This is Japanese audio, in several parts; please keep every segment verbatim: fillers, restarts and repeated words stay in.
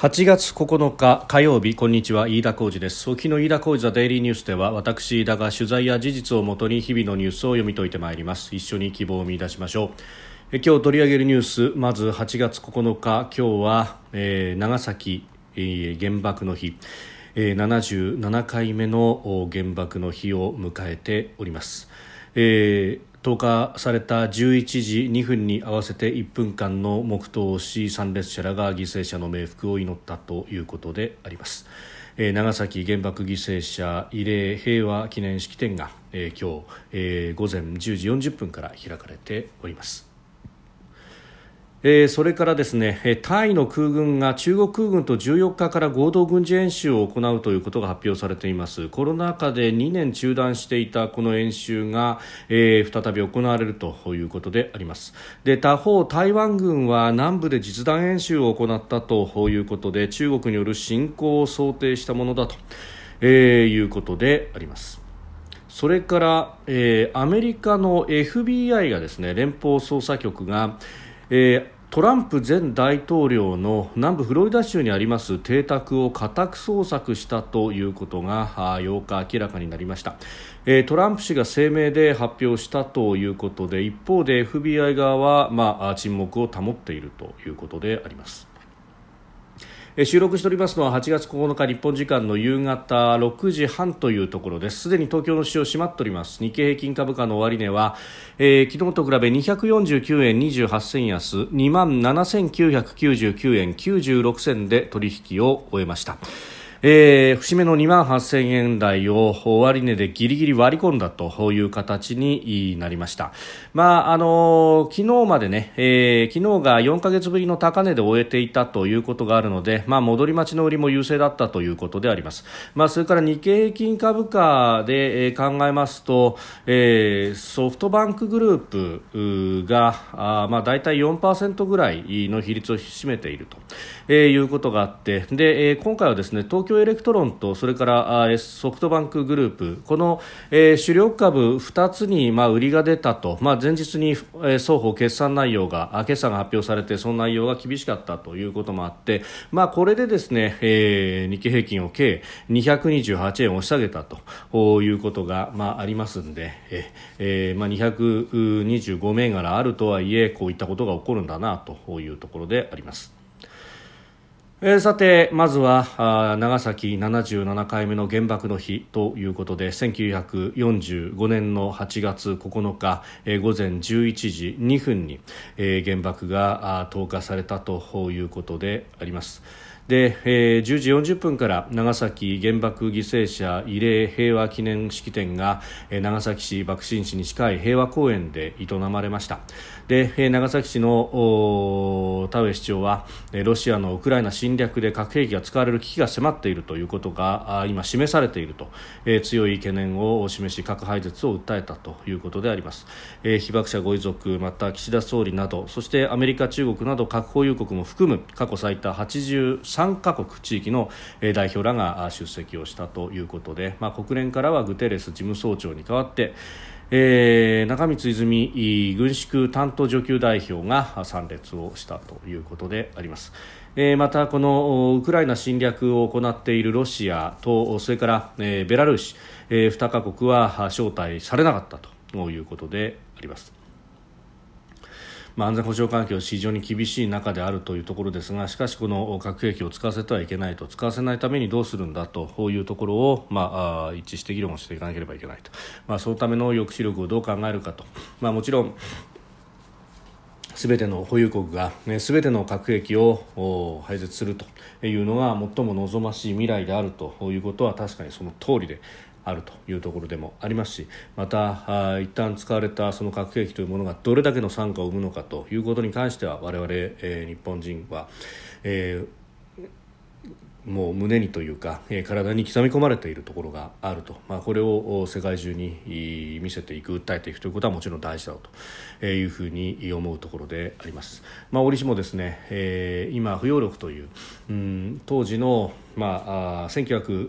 はちがつここのか火曜日、こんにちは、飯田浩司です。沖の飯田浩司ザデイリーニュースでは、私飯田が取材や事実をもとに日々のニュースを読み解いてまいります。一緒に希望を見出しましょう。え今日取り上げるニュース、まずはちがつここのか、今日は、えー、長崎、えー、原爆の日、えー、ななじゅうななかいめの原爆の日を迎えております。えー投下されたじゅういちじにふんに合わせていっぷんかんの黙祷をし、参列者らが犠牲者の冥福を祈ったということであります。えー、長崎原爆犠牲者慰霊平和記念式典が、えー、今日、えー、午前じゅうじよんじゅっぷんから開かれております。えー、それからですね、タイの空軍が中国空軍とじゅうよっかから合同軍事演習を行うということが発表されています。コロナ禍でにねん中断していたこの演習が、えー、再び行われるということであります。で、他方台湾軍は南部で実弾演習を行ったということで、中国による侵攻を想定したものだと、えー、いうことであります。それから、えー、アメリカの エフビーアイ がですね、連邦捜査局がえー、トランプ前大統領の南部フロリダ州にあります邸宅を家宅捜索したということがようか明らかになりました。えー、トランプ氏が声明で発表したということで、一方で エフビーアイ 側は、まあ、沈黙を保っているということであります。収録しておりますのははちがつここのか日本時間の夕方ろくじはんというところです。すでに東京の市場閉まっております。日経平均株価の終値は、えー、昨日と比べにひゃくよんじゅうきゅうえんにじゅうはちせん安 にまんななせんきゅうひゃくきゅうじゅうきゅうえんきゅうじゅうろくせんで取引を終えました。えー、節目のにまんはっせんえん台を終値でギリギリ割り込んだという形になりました。まああのー、昨日までね、えー、昨日がよんかげつぶりの高値で終えていたということがあるので、まあ、戻り待ちの売りも優勢だったということであります。まあ、それから日経平均株価で、えー、考えますと、えー、ソフトバンクグループがあ、まあ、だいたい よんパーセント ぐらいの比率を占めていると、えー、いうことがあって、で、えー、今回はですね、東京エレクトロンとそれからソフトバンクグループ、この、えー、主力株ふたつに、まあ、売りが出たと、まあ、前日に、えー、双方決算内容が決算が発表されて、その内容が厳しかったということもあって、まあ、これでですね、えー、日経平均を計にひゃくにじゅうはちえん押し下げたということが、まあ、ありますので、えーまあ、にひゃくにじゅうご銘柄あるとはいえ、こういったことが起こるんだなというところであります。えー、さてまずは長崎ななじゅうななかいめの原爆の日ということで、せんきゅうひゃくよんじゅうごねんのはちがつここのか、えー、午前じゅういちじにふんに、えー、原爆が投下されたということであります。で、えー、じゅうじよんじゅっぷんから長崎原爆犠牲者慰霊平和記念式典が、えー、長崎市爆心地に近い平和公園で営まれました。で、えー、長崎市の田上市長は、ロシアのウクライナ侵略で核兵器が使われる危機が迫っているということが今示されていると、えー、強い懸念を示し、核廃絶を訴えたということであります。えー、被爆者ご遺族、また岸田総理など、そしてアメリカ、中国など核保有国も含む過去最多はちじゅうさんかこく地域の代表らが出席をしたということで、まあ、国連からはグテーレス事務総長に代わって、えー、中満泉軍縮担当上級代表が参列をしたということであります。えー、またこのウクライナ侵略を行っているロシアと、それから、えー、ベラルーシ、えー、にカ国は招待されなかったということであります。まあ、安全保障環境は非常に厳しい中であるというところですが、しかしこの核兵器を使わせてはいけないと、使わせないためにどうするんだというところを、まあ、一致して議論をしていかなければいけないと、まあ、そのための抑止力をどう考えるかと、まあ、もちろん全ての保有国が、ね、全ての核兵器を廃絶するというのが最も望ましい未来であるということは確かにその通りであるというところでもありますし、また一旦使われたその核兵器というものがどれだけの惨禍を生むのかということに関しては、我々、えー、日本人は、えー、もう胸にというか、えー、体に刻み込まれているところがあると、まあ、これを世界中に見せていく、訴えていくということはもちろん大事だというふうに思うところであります。まあ、折しもですね、えー、今不要力という、うん、当時の、まあ、せんきゅうひゃく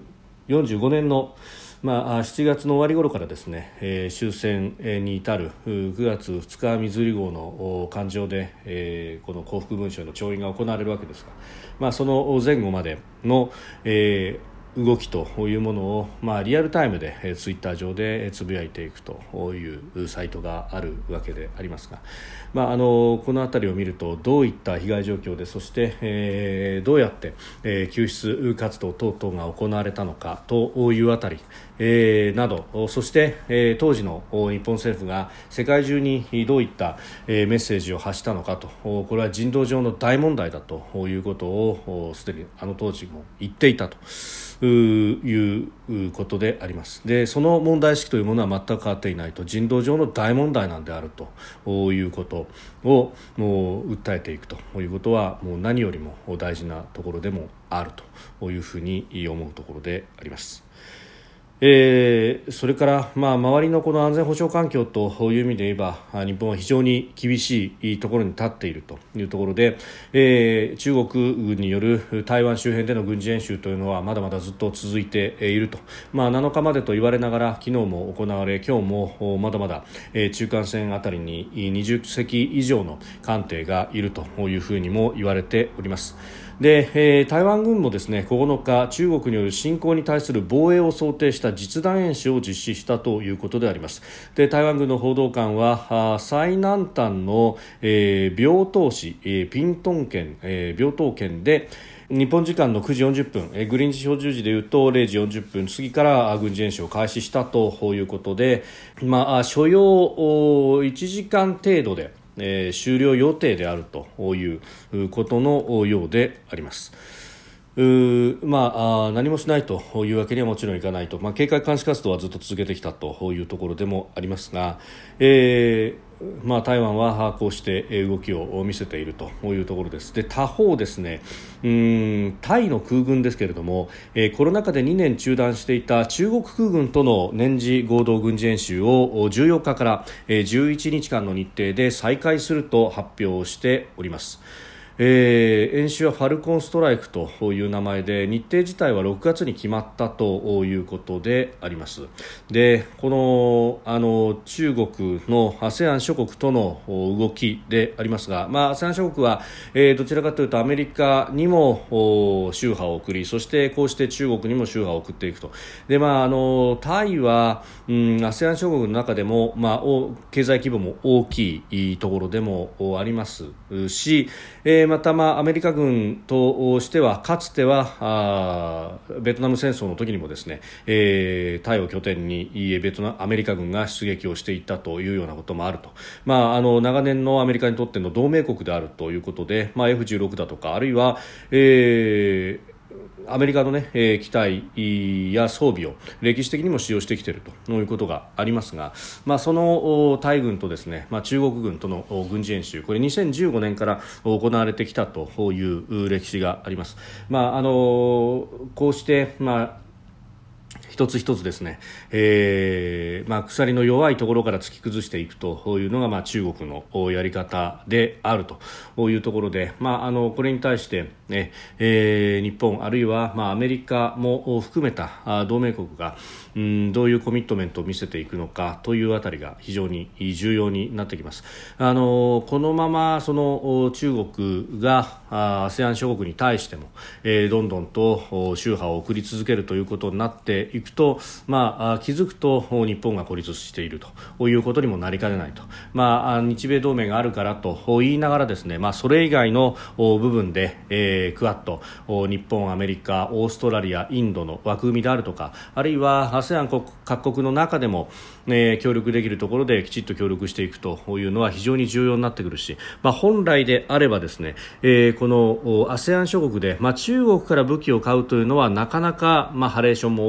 よんじゅうごねんのまあ、しちがつの終わり頃からですね、えー、終戦に至るくがつふつかみずり号の艦上で、えー、この降伏文書の調印が行われるわけですが、まあ、その前後までの、えー動きというものを、まあ、リアルタイムでえーツイッター上でつぶやいていくというサイトがあるわけでありますが、まあ、あのこの辺りを見るとどういった被害状況でそして、えーどうやって、えー救出活動等々が行われたのかというあたり、えーなどそして、えー当時の日本政府が世界中にどういった、えーメッセージを発したのかと、これは人道上の大問題だということをすでにあの当時も言っていたということであります。で、その問題意識というものは全く変わっていないと、人道上の大問題なんであるということをもう訴えていくということはもう何よりも大事なところでもあるというふうに思うところであります。えー、それから、まあ、周りのこの安全保障環境という意味で言えば日本は非常に厳しいところに立っているというところで、えー、中国軍による台湾周辺での軍事演習というのはまだまだずっと続いていると、まあ、なのかまでと言われながら昨日も行われ今日もまだまだ、えー、中間線あたりににじゅっせき以上の艦艇がいるというふうにも言われております。で、えー、台湾軍もですねここのか中国による侵攻に対する防衛を想定した実弾演習を実施したということであります。で、台湾軍の報道官は最南端の、えー、病棟市、えー、ピントン県、えー、病棟県で日本時間のくじよんじゅっぷん、えー、グリーンジ標準時でいうとれいじよんじゅっぷん過ぎから軍事演習を開始したということで、まあ、所要いちじかん程度でえー、終了予定であるということのようであります。うまあ、あ何もしないというわけにはもちろんいかないと、まあ、警戒監視活動はずっと続けてきたというところでもありますが、えーまあ、台湾はこうして動きを見せているというところです。で、他方ですね、うーんタイの空軍ですけれども、えー、コロナ禍でにねん中断していた中国空軍との年次合同軍事演習をじゅうよっかからじゅういちにちかんの日程で再開すると発表しております。えー、演習はファルコンストライクという名前で日程自体はろくがつに決まったということであります。で、この、あの中国の アセアン 諸国との動きでありますが、まあ、アセアン 諸国は、えー、どちらかというとアメリカにも秋波を送り、そしてこうして中国にも秋波を送っていくと。で、まあ、あのタイは、うん、アセアン 諸国の中でも、まあ、経済規模も大きいところでもありますし、えーまた、まあ、アメリカ軍としてはかつてはあベトナム戦争の時にもですね、えー、タイを拠点にベトナアメリカ軍が出撃をしていったというようなこともあると、まあ、あの長年のアメリカにとっての同盟国であるということで、まあ、エフじゅうろく だとかあるいは、えーアメリカの、ねえー、機体や装備を歴史的にも使用してきているということがありますが、まあ、そのタイ軍とですね、まあ、中国軍との軍事演習、これにせんじゅうごねんから行われてきたという歴史があります。まあ、あのこうして、まあ一つ一つですね、えーまあ、鎖の弱いところから突き崩していくというのが、まあ、中国のやり方であるというところで、まあ、あのこれに対して、ねえー、日本あるいは、まあ、アメリカも含めた同盟国がうんどういうコミットメントを見せていくのかというあたりが非常に重要になってきます。あのこのままその中国が アセアン 諸国に対しても、えー、どんどんと秋波を送り続けるということになっていくと、まあ、気づくと日本が孤立しているということにもなりかねないと、まあ、日米同盟があるからと言いながらですね、まあ、それ以外の部分で、えー、クアッド、日本、アメリカ、オーストラリア、インドの枠組みであるとか、あるいは アセアン 各国の中でも、えー、協力できるところできちっと協力していくというのは非常に重要になってくるし、まあ、本来であればですね、えー、この アセアン 諸国で、まあ、中国から武器を買うというのはなかなか、まあ、ハレーションも大きいけれど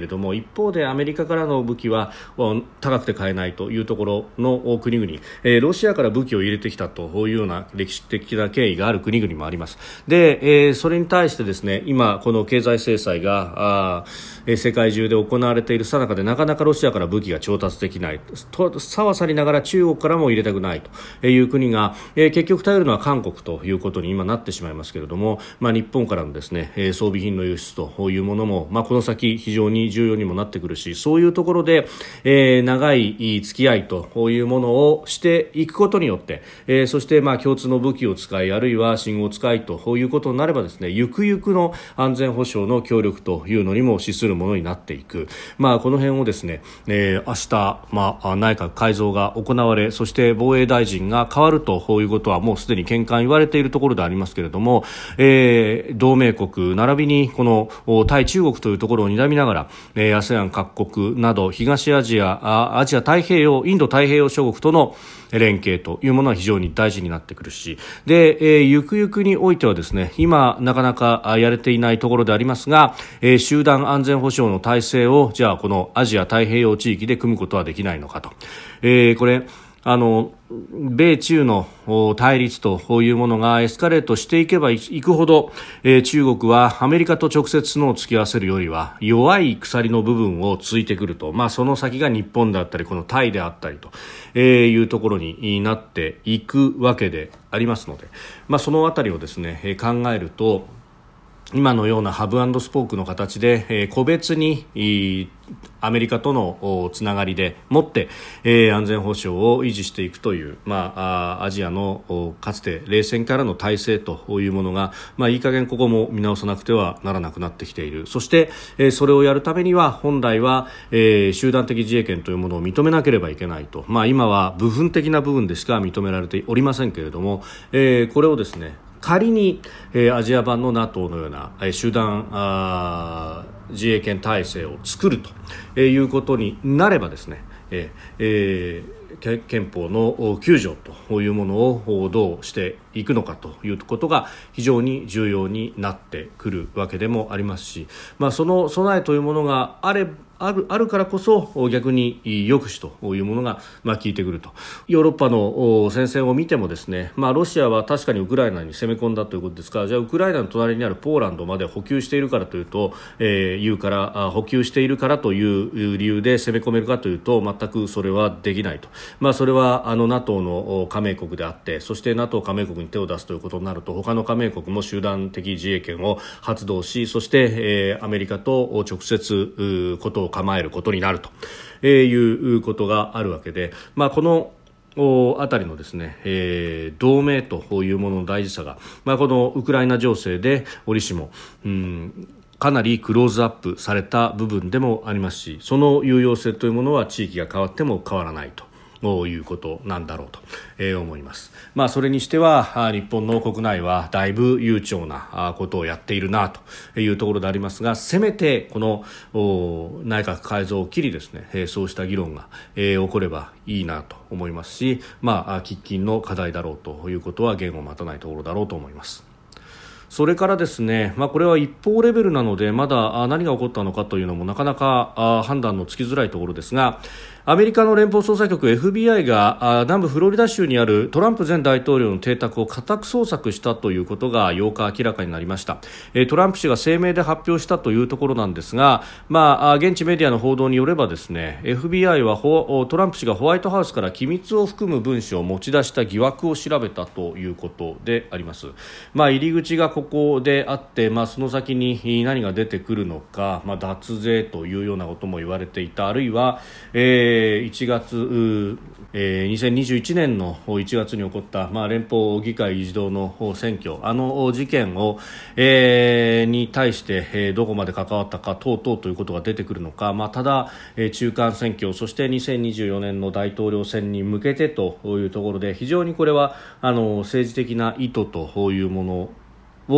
れども、一方でアメリカからの武器は高くて買えないというところの国々、えー、ロシアから武器を入れてきたというような歴史的な経緯がある国々もあります。で、えー、それに対してですね、今この経済制裁があ世界中で行われている最中で、なかなかロシアから武器が調達できないとさはさりながら、中国からも入れたくないという国が、えー、結局頼るのは韓国ということに今なってしまいますけれども、まあ、日本からのですね、装備品の輸出というものも、まあ、この先非常に重要にもなってくるし、そういうところで、えー、長い付き合いというものをしていくことによって、えー、そしてまあ共通の武器を使い、あるいは信号を使いということになればですね、ゆくゆくの安全保障の協力というのにも資するものになっていく、まあ、この辺をですね、えー、明日、まあ、内閣改造が行われ、そして防衛大臣が変わるということはもうすでに見解言われているところでありますけれども、えー、同盟国並びにこの対中国というところを睨みながら、えー、アセアン 各国など東アジア、アジア太平洋、インド太平洋諸国との連携というものは非常に大事になってくるし、で、えー、ゆくゆくにおいてはですね、今なかなかやれていないところでありますが、えー、集団安全保障の体制をじゃあこのアジア太平洋地域で組むことはできないのかと、えー、これあの米中の対立というものがエスカレートしていけばいくほど、えー、中国はアメリカと直接のを突き合わせるよりは弱い鎖の部分をついてくると、まあ、その先が日本であったりこのタイであったりと、えー、いうところになっていくわけでありますので、まあ、そのあたりをですね、えー、考えると今のようなハブ&スポークの形で、えー、個別にアメリカとのつながりでもって、えー、安全保障を維持していくという、まあ、アジアのかつて冷戦からの体制というものが、まあ、いい加減ここも見直さなくてはならなくなってきている。そして、えー、それをやるためには本来は、えー、集団的自衛権というものを認めなければいけないと、まあ、今は部分的な部分でしか認められておりませんけれども、えー、これをですね仮に、えー、アジア版の ナトー のような、えー、集団あ自衛権体制を作ると、えー、いうことになればですね、えーえー憲法のきゅう条というものをどうしていくのかということが非常に重要になってくるわけでもありますし、まあ、その備えというものがあればある、あるからこそ逆に抑止というものが、まあ、効いてくると。ヨーロッパの戦線を見てもですね、まあ、ロシアは確かにウクライナに攻め込んだということですから、じゃあウクライナの隣にあるポーランドまで補給しているからというと、えー、言うから補給しているからという理由で攻め込めるかというと全くそれはできないと。まあ、それはあの ナトー の加盟国であって、そして ナトー 加盟国に手を出すということになると他の加盟国も集団的自衛権を発動し、そして、えー、アメリカと直接ことを構えることになると、えー、いうことがあるわけで、まあ、このあたりのですね、えー、同盟というものの大事さが、まあ、このウクライナ情勢で折しも、うんかなりクローズアップされた部分でもありますし、その有用性というものは地域が変わっても変わらないとということなんだろうと、えー、思います。まあ、それにしては日本の国内はだいぶ悠長なことをやっているなというところでありますが、せめてこの内閣改造を機にですね、えー、そうした議論が、えー、起こればいいなと思いますし、まあ、喫緊の課題だろうということは言を待たないところだろうと思います。それからですね、まあ、これは一方レベルなのでまだ何が起こったのかというのもなかなか判断のつきづらいところですが、アメリカの連邦捜査局 エフビーアイ が南部フロリダ州にあるトランプ前大統領の邸宅を家宅捜索したということがようか明らかになりました。トランプ氏が声明で発表したというところなんですが、まあ、現地メディアの報道によればですね、 エフビーアイ はトランプ氏がホワイトハウスから機密を含む文書を持ち出した疑惑を調べたということであります。まあ、入り口がここであって、まあ、その先に何が出てくるのか、まあ、脱税というようなことも言われていた、あるいは、えーいちがつ、えー、にせんにじゅういちねんのいちがつに起こった、まあ、連邦議会議事堂の選挙、あの事件を、えー、に対して、えー、どこまで関わったか等々ということが出てくるのか、まあ、ただ、えー、中間選挙、そしてにせんにじゅうよねんの大統領選に向けてというところで、非常にこれはあの政治的な意図というものを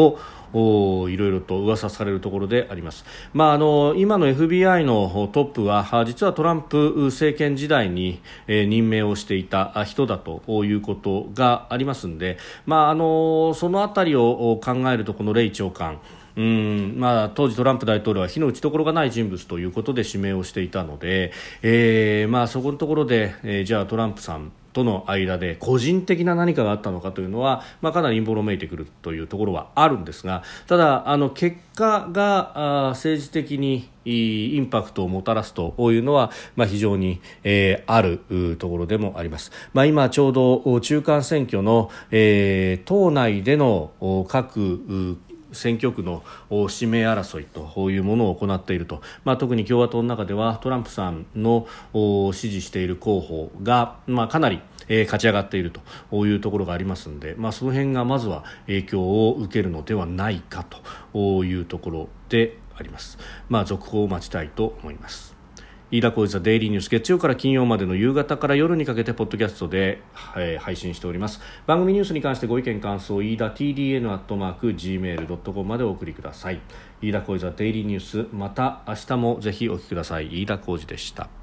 いろいろと噂されるところであります。まあ、あの今の エフビーアイ のトップは実はトランプ政権時代に、えー、任命をしていた人だということがありますので、まあ、あのそのあたりを考えるとこのレイ長官、うんまあ、当時トランプ大統領は火の打ちどころがない人物ということで指名をしていたので、えーまあ、そこのところで、えー、じゃあトランプさんとの間で個人的な何かがあったのかというのは、まあ、かなり陰謀論めいてくるというところはあるんですが、ただあの結果があ政治的にインパクトをもたらすというのは、まあ、非常に、えー、あるところでもあります。まあ、今ちょうど中間選挙の、えー、党内での各選挙区の指名争いというものを行っていると、まあ、特に共和党の中ではトランプさんの支持している候補が、まあ、かなりえー、勝ち上がっているというところがありますので、まあ、その辺がまずは影響を受けるのではないかというところであります。まあ、続報を待ちたいと思います。飯田浩司ザデイリーニュース、月曜から金曜までの夕方から夜にかけてポッドキャストで、えー、配信しております。番組ニュースに関してご意見感想、飯田 ティーディーエヌ アットマーク ジーメール ドットコム までお送りください。飯田浩司ザデイリーニュース、また明日もぜひお聞きください。飯田浩司でした。